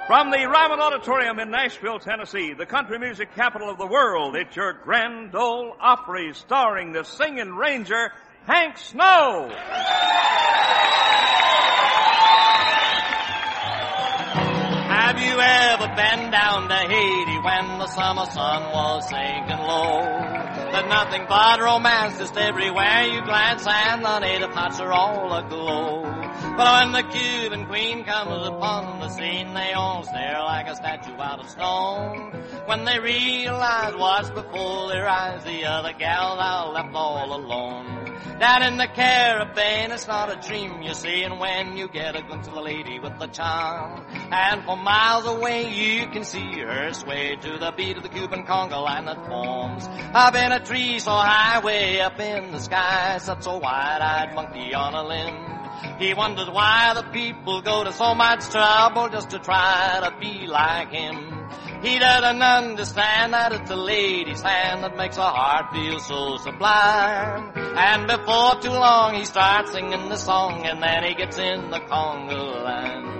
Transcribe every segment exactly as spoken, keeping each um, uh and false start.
From the Ryman Auditorium in Nashville, Tennessee, the country music capital of the world, it's your Grand Ole Opry starring the singing ranger, Hank Snow. Have you ever been down to Haiti when the summer sun was sinking low? There's nothing but romance just everywhere you glance, and the native huts are all aglow. But when the Cuban queen comes upon the scene, they all stare like a statue out of stone. When they realize what's before their eyes, the other gals are left all alone. Down in the Caribbean, it's not a dream you see, and when you get a glimpse of the lady with the charm, and for miles away you can see her sway to the beat of the Cuban conga line that forms up in a tree so high way up in the sky, such a wide-eyed monkey on a limb. He wonders why the people go to so much trouble just to try to be like him. He doesn't understand that it's a lady's hand that makes a heart feel so sublime. And before too long he starts singing the song, and then he gets in the conga line.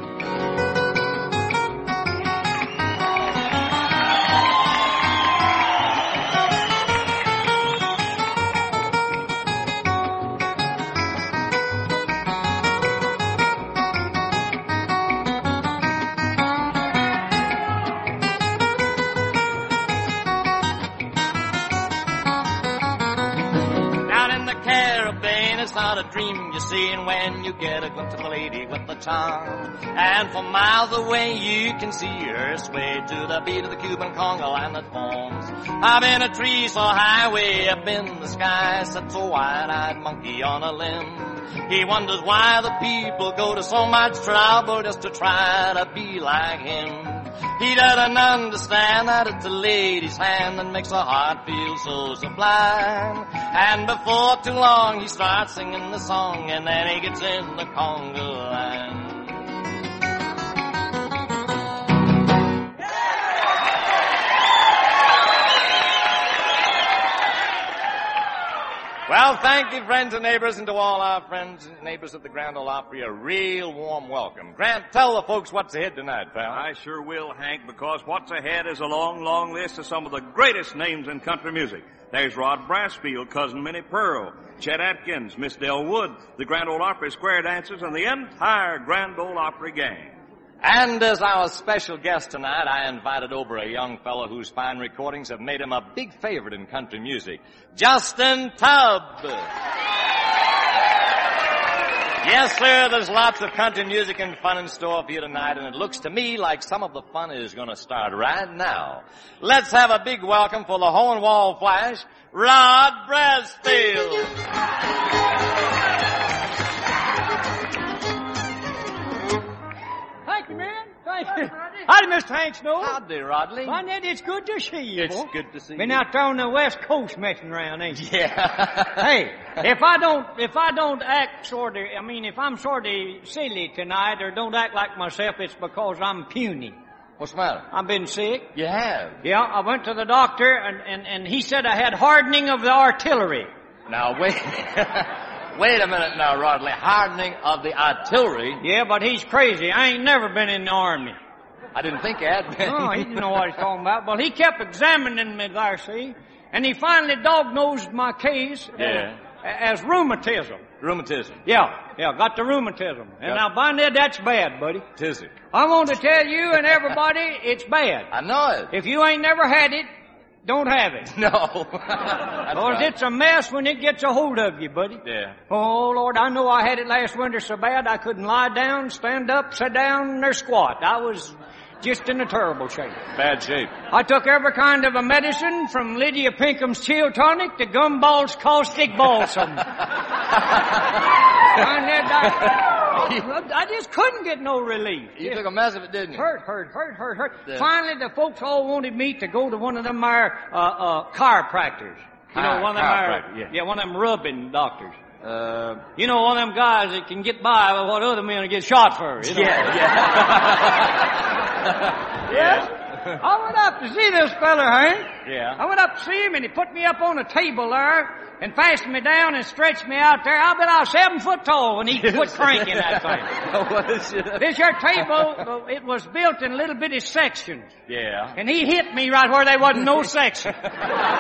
It's not a dream you see, and when you get a glimpse of the lady with the charm, and from miles away you can see her sway to the beat of the Cuban conga line that forms up in a tree so high way up in the sky, sits a wide-eyed monkey on a limb. He wonders why the people go to so much trouble just to try to be like him. He doesn't understand that it's a lady's hand that makes a heart feel so sublime. And before too long he starts singing the song, and then he gets in the conga line. Well, thank you, friends and neighbors, and to all our friends and neighbors of the Grand Ole Opry, a real warm welcome. Grant, tell the folks what's ahead tonight, pal. I sure will, Hank, because what's ahead is a long, long list of some of the greatest names in country music. There's Rod Brassfield, Cousin Minnie Pearl, Chet Atkins, Miss Del Wood, the Grand Ole Opry Square Dancers, and the entire Grand Ole Opry gang. And as our special guest tonight, I invited over a young fellow whose fine recordings have made him a big favorite in country music, Justin Tubb. Yes, sir, there's lots of country music and fun in store for you tonight, and it looks to me like some of the fun is going to start right now. Let's have a big welcome for the Hole in Wall Flash, Rod Brassfield. Thank you, man. Thank you. Howdy, Mister Hank Snow. Howdy, Rodley. Why, Ned, it's good to see you. It's boy. good to see Been you. out there on the West Coast messing around, ain't you? Yeah. Hey, if I don't, if I don't act sort of, I mean, if I'm sort of silly tonight or don't act like myself, it's because I'm puny. What's the matter? I've been sick. You have? Yeah, I went to the doctor, and, and, and he said I had hardening of the artillery. Now, wait. Wait a minute now, Rodley. Hardening of the artillery? Yeah, but he's crazy. I ain't never been in the army. I didn't think you had been. No, he didn't know what he's talking about. Well, he kept examining me there, see? And he finally diagnosed my case Yeah. uh, as rheumatism. Rheumatism. Yeah, yeah, got the rheumatism. And Got now, by now, that's bad, buddy. Tis it. I want to tell you and everybody it's bad. I know it. If you ain't never had it, don't have it. No. Because right. it's a mess when it gets a hold of you, buddy. Yeah. Oh, Lord, I know I had it last winter so bad I couldn't lie down, stand up, sit down, or squat. I was just in a terrible shape. Bad shape. I took every kind of a medicine from Lydia Pinkham's Chill Tonic to Gumball's Caustic Balsam. I, I, I just couldn't get no relief. You took a mess of it, didn't you? Hurt, hurt, hurt, hurt, hurt. Yeah. Finally, the folks all wanted me to go to one of them there, uh, uh, chiropractors. You know, Chiro- one of them there, chiropractor, yeah. yeah, one of them rubbing doctors. Uh, You know, one of them guys that can get by with what other men get shot for. You know? yeah, yeah. Yes? I went up to see this feller, Hank. Yeah. I went up to see him, and he put me up on a table there and fastened me down and stretched me out there. I bet I was seven foot tall when he quit cranking that thing. What is it? This here table, it was built in little bitty sections. Yeah. And he hit me right where there wasn't no section. Boy,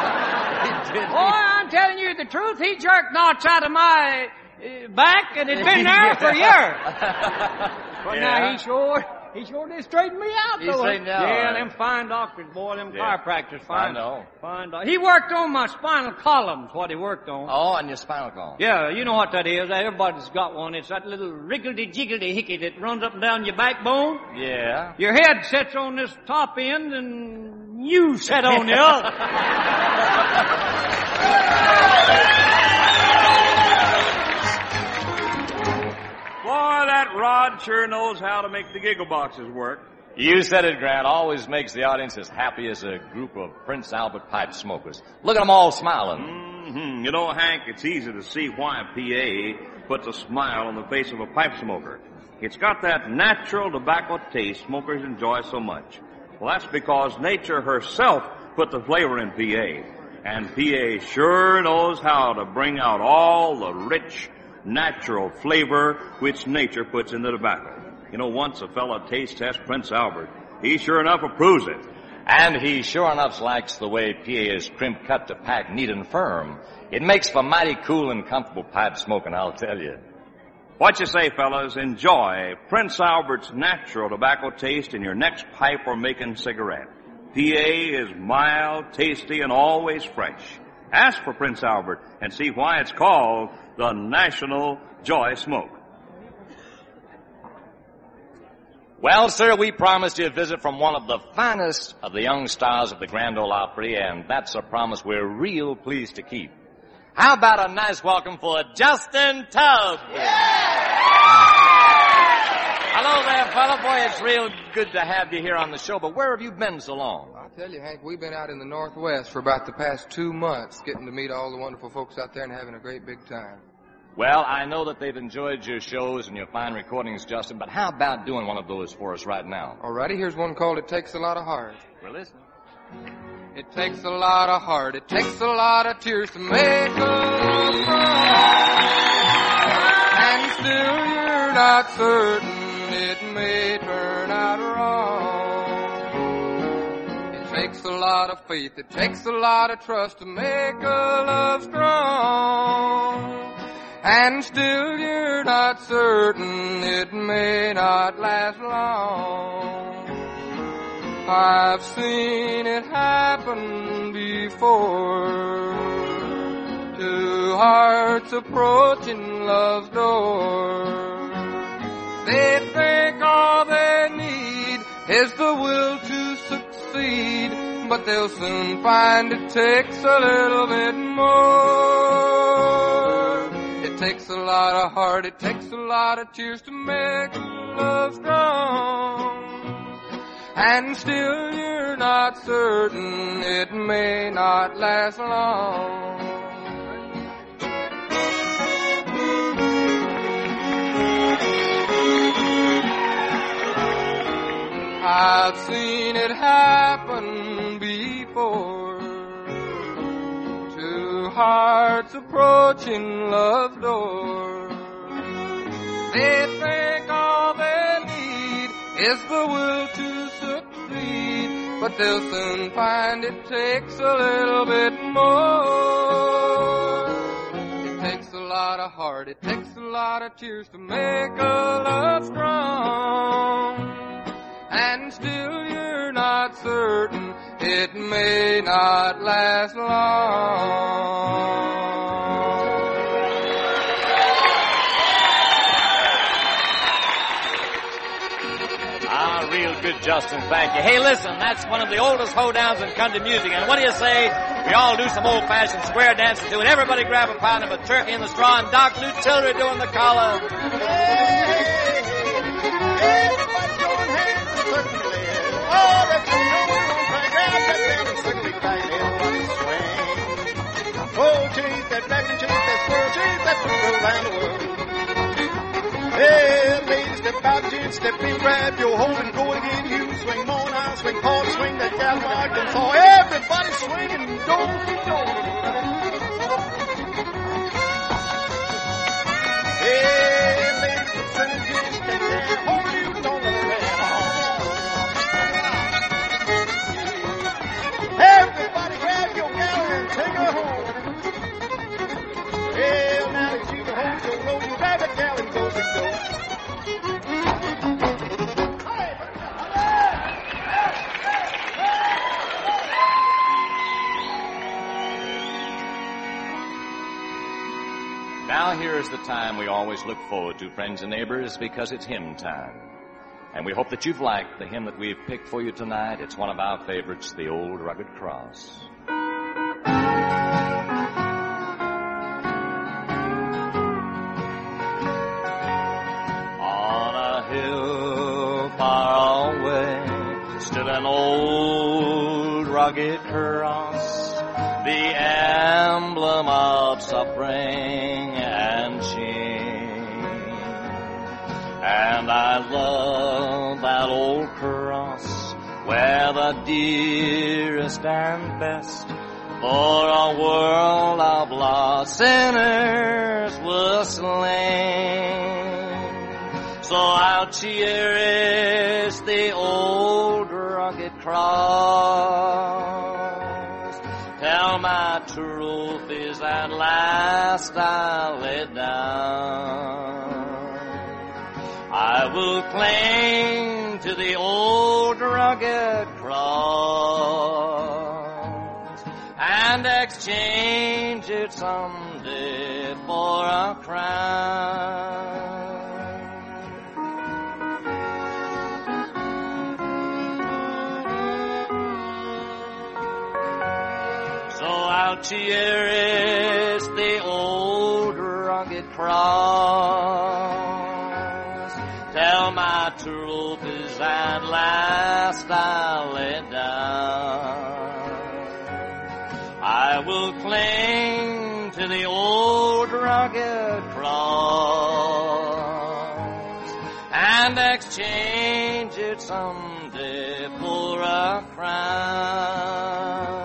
I'm telling you the truth. He jerked knots out of my uh, back, and it's been there for years. But Yeah. now he sure, he sure did straighten me out, He though. straightened you out, Yeah, right. them fine doctors, boy, them Yeah. chiropractors, fine. I know. Fine doc- He worked on my spinal columns, what he worked on. Oh, and your spinal column. Yeah, you know what that is. Everybody's got one. It's that little wriggledy-jiggledy hickey that runs up and down your backbone. Yeah. Your head sits on this top end, and you sit on the other. Boy, that Rod sure knows how to make the giggle boxes work. You said it, Grant. Always makes the audience as happy as a group of Prince Albert pipe smokers. Look at them all smiling. Mm-hmm. You know, Hank, it's easy to see why P A puts a smile on the face of a pipe smoker. It's got that natural tobacco taste smokers enjoy so much. Well, that's because nature herself put the flavor in P A. And P A sure knows how to bring out all the rich, natural flavor which nature puts in the tobacco. You know, once a fella taste tests Prince Albert, he sure enough approves it. And he sure enough likes the way P A is crimp cut to pack neat and firm. It makes for mighty cool and comfortable pipe smoking, I'll tell you. What you say, fellas? Enjoy Prince Albert's natural tobacco taste in your next pipe or making cigarette. P A is mild, tasty, and always fresh. Ask for Prince Albert and see why it's called the National Joy Smoke. Well, sir, we promised you a visit from one of the finest of the young stars of the Grand Ole Opry, and that's a promise we're real pleased to keep. How about a nice welcome for Justin Tubbs? Hello there, fella. Boy, it's real good to have you here on the show, but where have you been so long? I'll tell you, Hank, we've been out in the Northwest for about the past two months, getting to meet all the wonderful folks out there and having a great big time. Well, I know that they've enjoyed your shows and your fine recordings, Justin, but how about doing one of those for us right now? Alrighty, here's one called It Takes a Lot of Heart. We're listening. It takes a lot of heart, it takes a lot of tears to make a love song. And still you're not certain it may turn out wrong. It takes a lot of faith, it takes a lot of trust to make a love strong. And still you're not certain it may not last long. I've seen it happen before. Two hearts approaching love's door. They think all they need is the will to succeed, but they'll soon find it takes a little bit more. It takes a lot of heart, it takes a lot of tears to make love strong. And still you're not certain it may not last long. I've seen it happen before. Two hearts approaching love's door. They think all they need is the will to succeed, but they'll soon find it takes a little bit more. It takes a lot of heart, it takes a lot of tears to make a love strong. And still you're not certain it may not last long. Ah, real good, Justin. Thank you. Hey, listen, that's one of the oldest hoedowns in country music. And what do you say we all do some old-fashioned square dancing to it? Everybody grab a pound of a turkey in the straw, and Doc Lou Children doing the collar. Hey, everybody join hands and turkey leg. Oh, that's the way we're gonna play. Grab that band and turkey tight, everybody swing. Oh, change that black and change that swirl, change that swirl around the world. Hey, ladies, step out, gents, step in, grab your hold and go again. You swing on, I'll swing, Paul, swing that gal from Arkansas. Everybody swinging, do-do-do. Hey, ladies and senators, can they hold you on the red? Everybody grab your gal and take her home. Hey, now that you hold your road, you grab that gal and go and go. Now here is the time we always look forward to, friends and neighbors, because it's hymn time. And we hope that you've liked the hymn that we've picked for you tonight. It's one of our favorites, The Old Rugged Cross. On a hill far away stood an old rugged cross, the emblem of suffering and shame. And I love that old cross where the dearest and best for a world of lost sinners was slain. So I'll cherish the old rugged cross till my truth is at last I lay down. I will cling to the old rugged cross and exchange it someday for a crown. I'll cherish the old rugged cross till my truth is at last I lay down. I will cling to the old rugged cross and exchange it someday for a crown.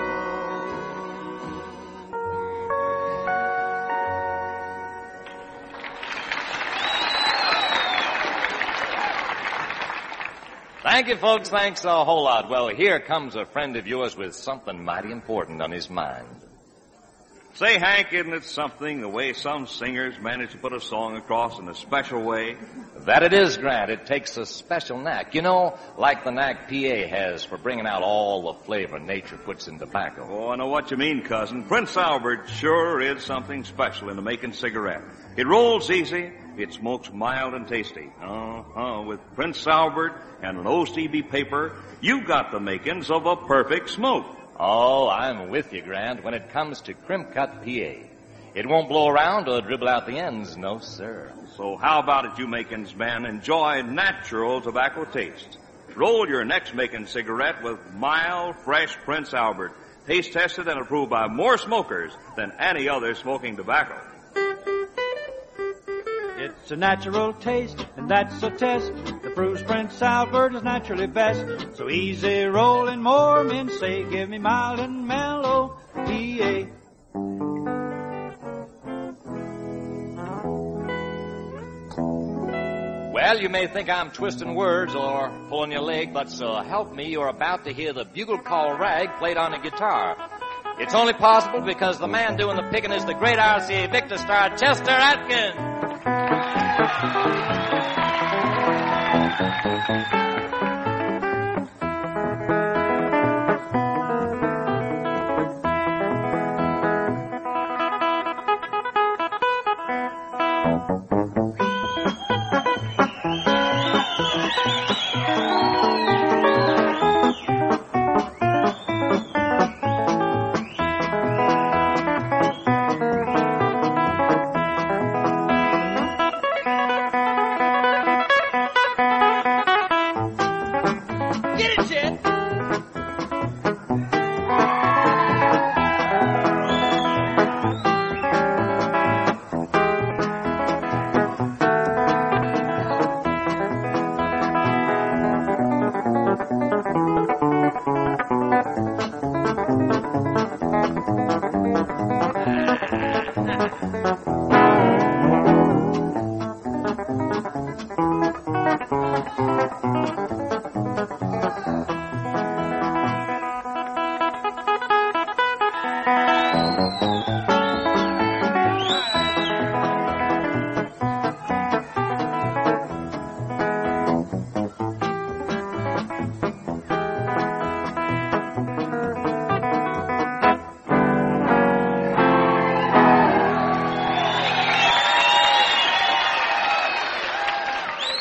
Thank you, folks. Thanks a whole lot. Well, here comes a friend of yours with something mighty important on his mind. Say, Hank, isn't it something the way some singers manage to put a song across in a special way? That it is, Grant. It takes a special knack. You know, like the knack P A has for bringing out all the flavor nature puts in tobacco. Oh, I know what you mean, cousin. Prince Albert sure is something special in the making cigarette. It rolls easy. It smokes mild and tasty. Uh-huh. With Prince Albert and an O C B paper, you got the makings of a perfect smoke. Oh, I'm with you, Grant, when it comes to crimp cut P A. It won't blow around or dribble out the ends, no, sir. So how about it, you makings man? Enjoy natural tobacco taste. Roll your next making cigarette with mild, fresh Prince Albert. Taste tested and approved by more smokers than any other smoking tobacco. It's a natural taste, and that's a test. The proves Prince Albert is naturally best. So easy rolling, more men say, give me mild and mellow P A. Well, you may think I'm twisting words or pulling your leg, but so help me, you're about to hear the bugle call rag played on a guitar. It's only possible because the man doing the picking is the great R C A Victor star, Chester Atkins.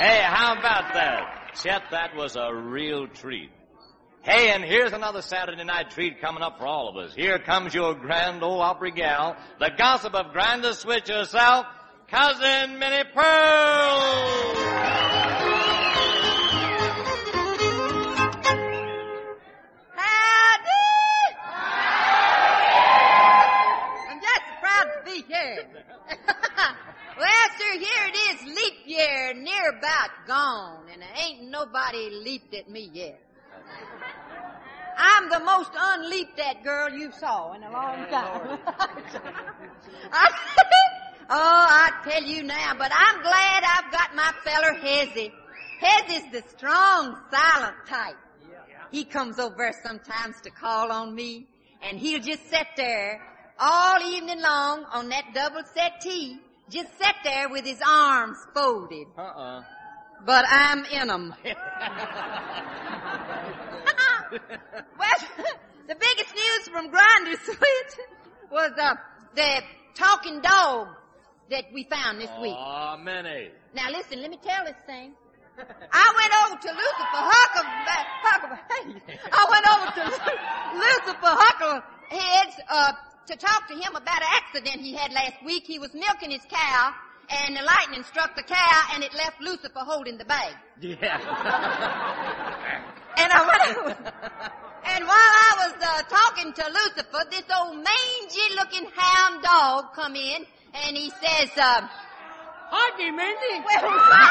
Hey, how about that? Chet, that was a real treat. Hey, and here's another Saturday night treat coming up for all of us. Here comes your grand old Opry gal, the gossip of Grinder Switch herself, Cousin Minnie Pearl. Here. Well, sir, here it is, leap year, near about gone, and there ain't nobody leaped at me yet. I'm the most unleaped at girl you saw in a long time. I, oh, I tell you now, but I'm glad I've got my feller Hezzy. Hezzy's the strong, silent type. He comes over sometimes to call on me, and he'll just sit there all evening long on that double settee, just sit there with his arms folded. Uh-uh. But I'm in 'em. Well, the biggest news from Grinder Switch was uh, the talking dog that we found this week. Aw, Minnie. Now listen, let me tell this thing. I went over to Lucifer Huckle, Huckle, I went over to Lucifer Hucklehead's, uh, to talk to him about an accident he had last week. He was milking his cow, and the lightning struck the cow, and it left Lucifer holding the bag. Yeah. And I went over, and while I was uh, talking to Lucifer, this old mangy-looking hound dog come in, and he says, uh, Howdy, Mindy. well,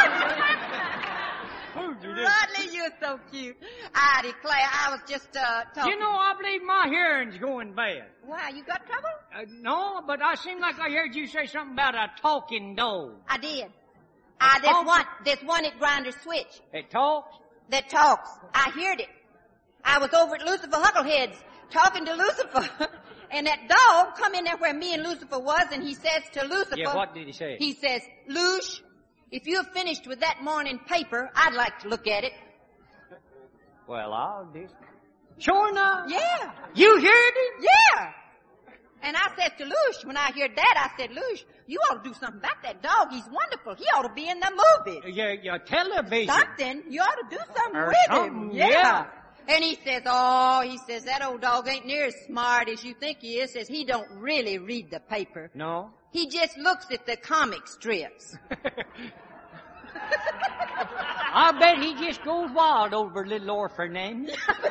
Rodley, you're so cute. I declare, I was just uh, talking. You know, I believe my hearing's going bad. Why, you got trouble? Uh, no, but I seem like I heard you say something about a talking dog. I did. Ah, there's one, there's one at Grinder Switch It talks? that talks. I heard it. I was over at Lucifer Hucklehead's talking to Lucifer, and that dog come in there where me and Lucifer was, and he says to Lucifer. Yeah, what did he say? He says, Luce, if you're finished with that morning paper, I'd like to look at it. Well, I'll do. Sure enough. Yeah. You heard him? Yeah. And I said to Luce, when I heard that, I said, Luce, you ought to do something about that dog. He's wonderful. He ought to be in the movie. Your, your television. Something. You ought to do something Or with something, him. Yeah. yeah. And he says, oh, he says, that old dog ain't near as smart as you think he is. Says he don't really read the paper. No. He just looks at the comic strips. I bet he just goes wild over little orphan names.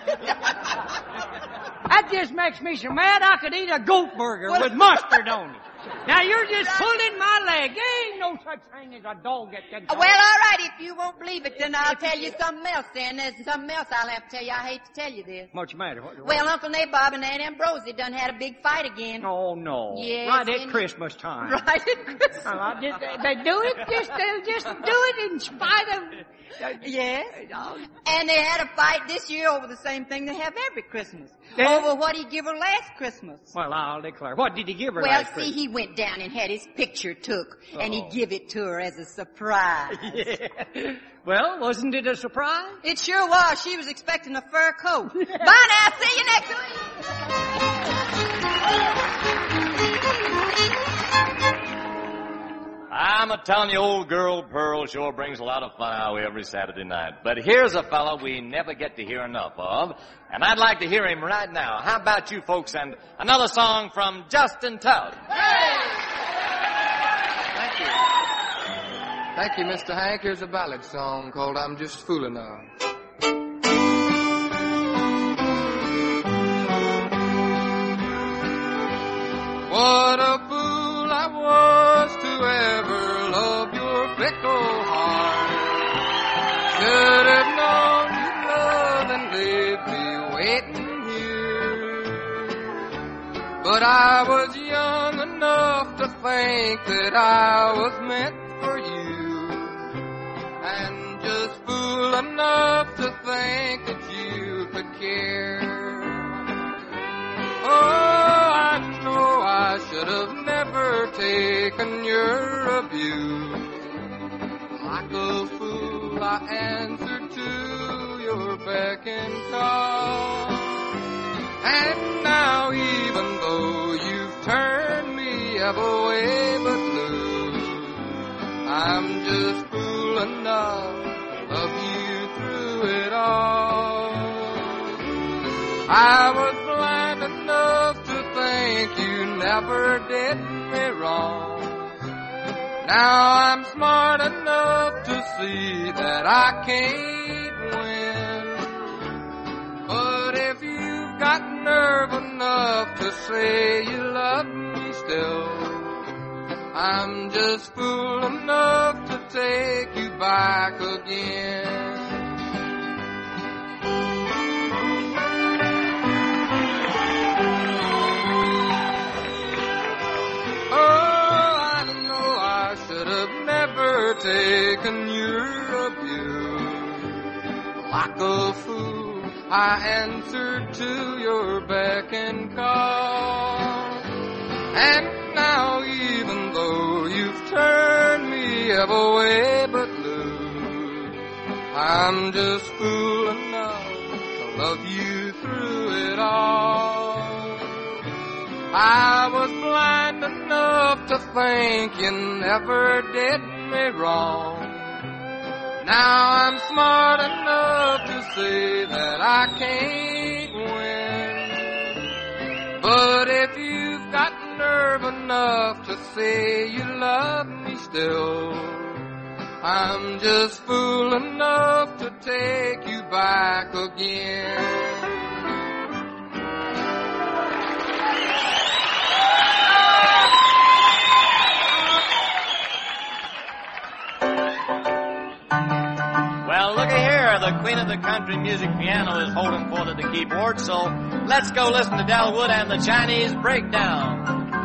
That just makes me so mad I could eat a goat burger Well- with mustard on it. Now you're just pulling my leg. There ain't no such thing as a dog that can talk. Well, all right, if you won't believe it, then I'll tell you something else then. There's something else I'll have to tell you. I hate to tell you this. What's the matter? What, what? Well, Uncle Nabob and Aunt Ambrosie done had a big fight again. Oh, no. Yes, Right at and- Christmas time. Right at Christmas. Well, I just, they do it, just, they'll just do it in spite of... Yes. And they had a fight this year over the same thing they have every Christmas. Yeah. Over what he give her last Christmas. Well, I'll declare. What did he give her Well, last see, Christmas? he went down and had his picture took, and he Oh. give it to her as a surprise. Yeah. Well, wasn't it a surprise? It sure was. She was expecting a fur coat. Bye now. See you next week. I'm a telling you, old girl Pearl sure brings a lot of fun our way every Saturday night. But here's a fellow we never get to hear enough of, and I'd like to hear him right now. How about you folks and another song from Justin Tubb? Thank you. Thank you, Mister Hank. Here's a ballad song called I'm Just Foolin' Now. What a fool I was to ever love your fickle heart. Should have known you'd love and leave me waiting here. But I was young enough to think that I was meant for you, and just fool enough to think that you could care. Oh, I know I should have never taken your abuse. Like a fool, I answered to your beck and call. And now, even though you've turned me every way but blue, I'm just fool enough to love you through it all. I was blind enough to think you never did me wrong. Now I'm smart enough to see that I can't win. But if you've got nerve enough to say you love me still, I'm just fool enough to take you back again. Taken your abuse. Like a fool, I answered to your beck and call. And now even though you've turned me every way but loose, I'm just fool enough to love you through it all. I was blind enough to think you never did me wrong. Now I'm smart enough to say that I can't win. But if you've got nerve enough to say you love me still, I'm just fool enough to take you back again. The queen of the country music piano is holding forth at the keyboard, so let's go listen to Del Wood and the Chinese Breakdown.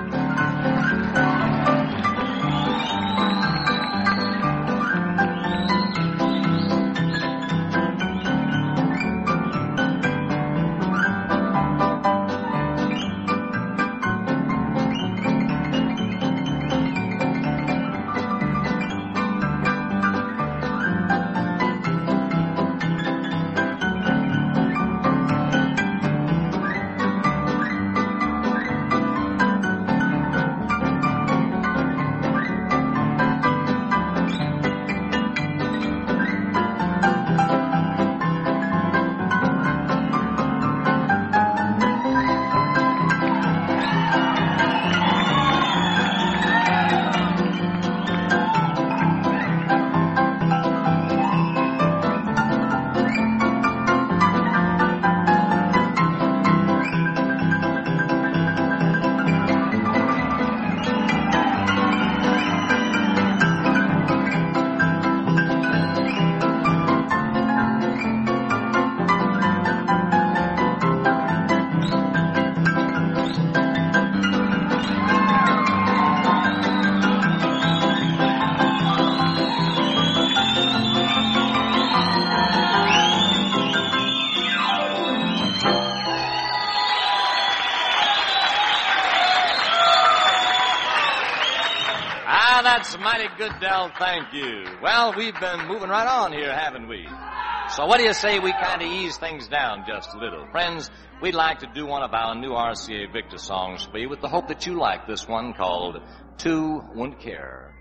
That's mighty good, Del. Thank you. Well, we've been moving right on here, haven't we? So what do you say we kind of ease things down just a little? Friends, we'd like to do one of our new R C A Victor songs for you with the hope that you like this one called Two Won't Care.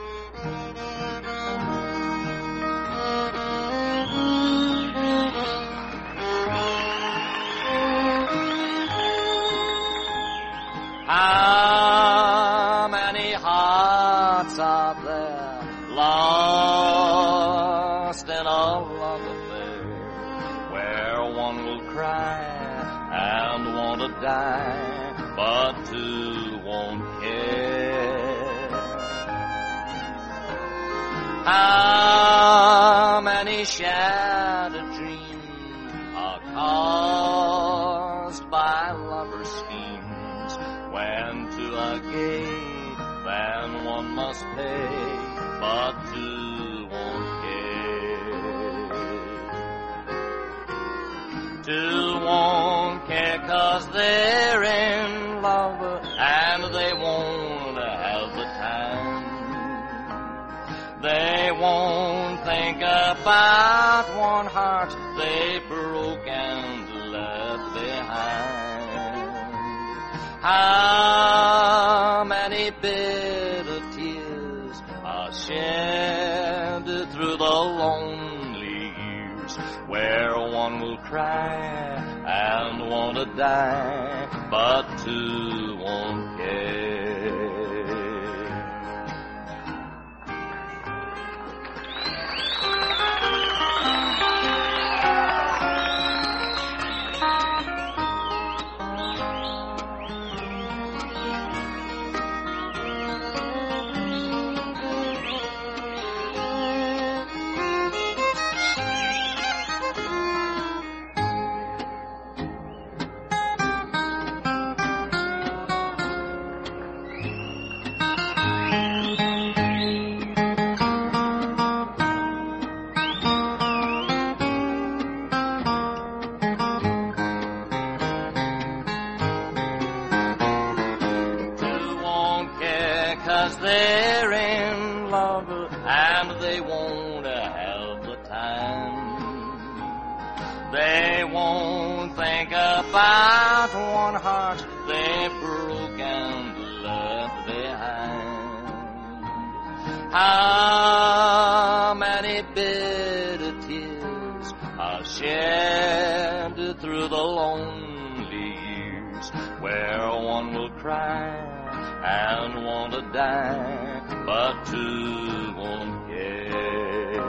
How many hearts are there lost in a love affair, where one will cry and want to die, but two won't care? How many shattered dreams are caused by lovers' schemes, when to a gate then one must pay, but two won't care. Two won't care 'cause they're in love and they won't have the time. They won't think about one heart they broke and left behind. How many bitter tears are shed through where one will cry and want to die, but two won't care. They're in love and they won't have the time. They won't think about one heart they broke and left behind. How many bitter tears are shed through the lonely years, where one will cry and want to die, but two won't care.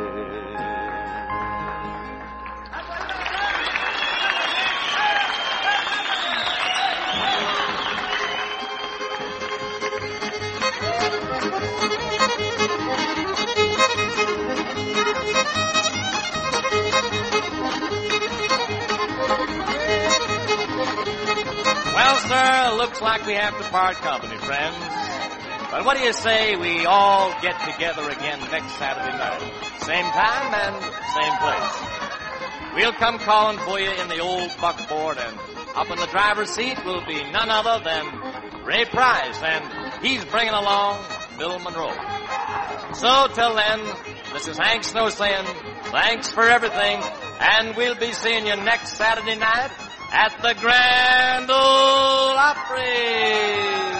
Well, sir, looks like we have to part company, friends. But what do you say we all get together again next Saturday night? Same time and same place. We'll come calling for you in the old buckboard, and up in the driver's seat will be none other than Ray Price, and he's bringing along Bill Monroe. So till then, this is Hank Snow saying thanks for everything, and we'll be seeing you next Saturday night at the Grand Ole Opry.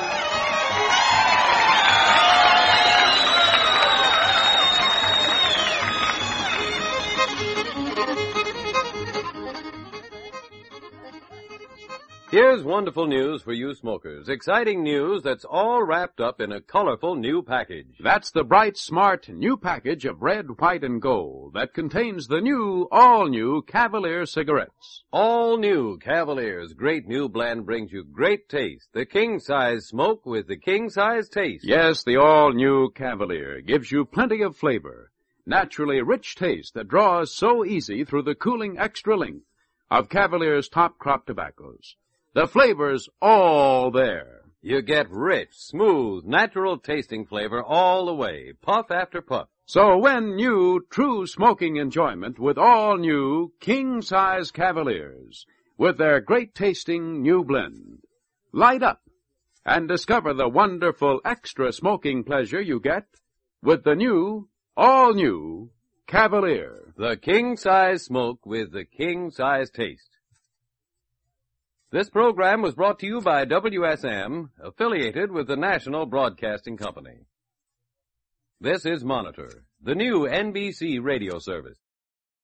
Here's wonderful news for you smokers. Exciting news that's all wrapped up in a colorful new package. That's the bright, smart, new package of red, white, and gold that contains the new, all-new Cavalier cigarettes. All new Cavalier's great new blend brings you great taste. The king-size smoke with the king-size taste. Yes, the all-new Cavalier gives you plenty of flavor. Naturally rich taste that draws so easy through the cooling extra length of Cavalier's top crop tobaccos. The flavor's all there. You get rich, smooth, natural tasting flavor all the way, puff after puff. So when new, true smoking enjoyment with all new king-size Cavaliers with their great tasting new blend. Light up and discover the wonderful extra smoking pleasure you get with the new, all new Cavalier. The king-size smoke with the king-size taste. This program was brought to you by W S M, affiliated with the National Broadcasting Company. This is Monitor, the new N B C radio service.